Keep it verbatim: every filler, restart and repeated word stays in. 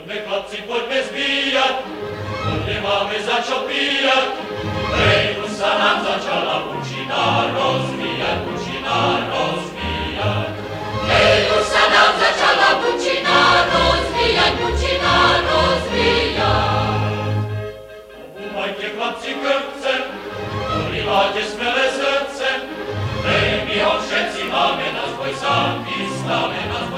Poďme, chlapci, poďme zbíjať, poďme, máme za čo píjať. Hej, už sa nám začala pučina rozvíjať, pučina rozvíjať. Hej, už sa nám začala pučina rozvíjať, pučina rozvíjať. Obúmajte, chlapci, krpce, ktorí máte smelé srdce. Hej, my ho všetci máme na zboj, sám chystáme na zboj.